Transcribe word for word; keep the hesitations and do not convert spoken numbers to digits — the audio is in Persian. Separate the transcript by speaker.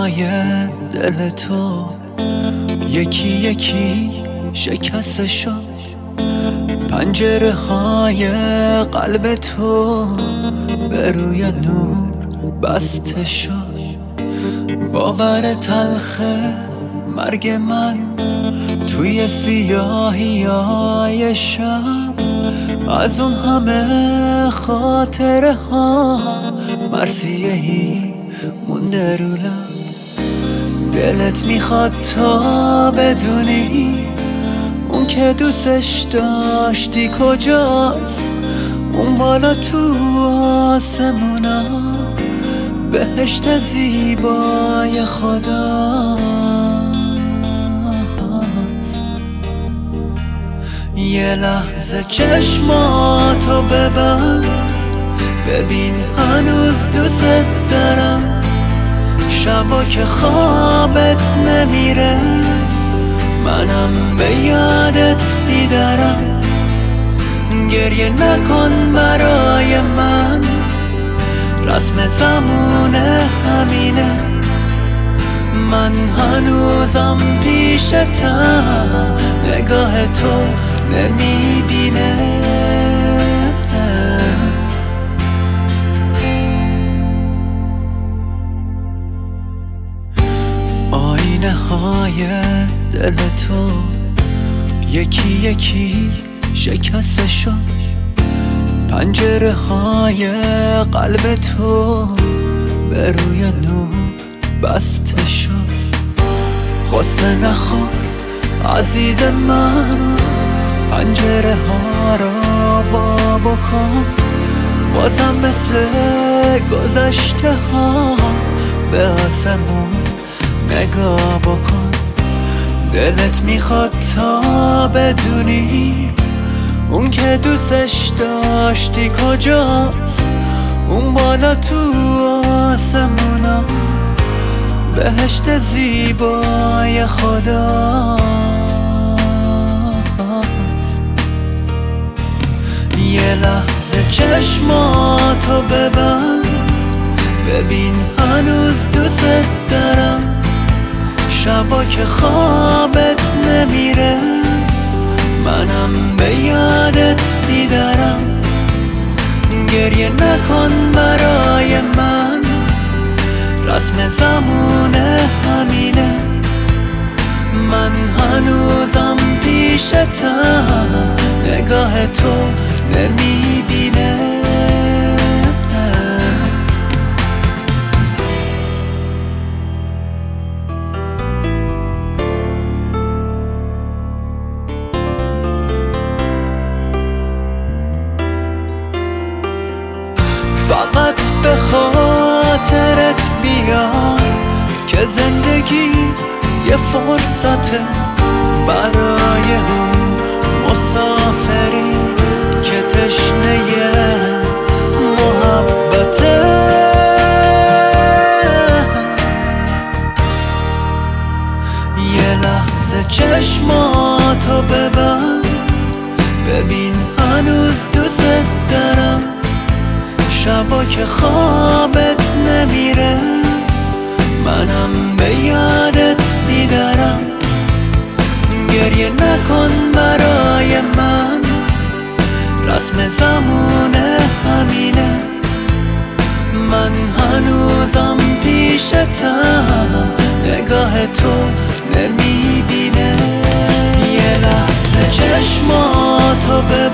Speaker 1: های دل تو یکی یکی شکسته شد، پنجره های قلب تو به روی نور بسته شد. باور تلخ مرگ من توی سیاهی های شب، از اون همه خاطره ها مرثیه‌ای مونده رو لب. دلت میخواد تا بدونی اون که دوستش داشتی کجاست، اون بالا تو آسمونا بهشت زیبای خداست. یه لحظه چشماتو ببند، ببین هنوز دوست دارم. شبا که خوابت نمیره منم به یادت بیدارم. گریه نکن برای من، رسم زمونه همینه. من هنوزم پیشتم، نگاه تو نمیبینه. آینه های دل تو یکی یکی شکسته شد، پنجره های قلب تو به روی نور بسته شد. غصه نخور عزیز من، پنجره ها را وا بکن. بازم مثل گذشته ها به آسمون نگاه بکن. دلت میخواد تا بدونی اون که دوستش داشتی کجاست، اون بالا تو آسمونا بهشت زیبای خداست. یه لحظه چشماتو ببند، ببین هنوز دوست دارم. شبا که خوابت نمیره منم به یادت بیدارم. گریه نکن برای من، رسم زمونه همینه. من هنوزم پیشتم، نگاه تو نمیبینه. فقط به خاطرت بیار که زندگی یه فرصته برای اون مسافری که تشنه محبته. یه لحظه چشماتو ببند، ببین هنوز دوست دارم. شبا که خوابت نمیره منم به یادت بیدارم. گریه نکن برای من، رسم زمونه همینه. من هنوزم پیشتم، نگاه تو نمیبینه. یه لحظه چشماتو ببین،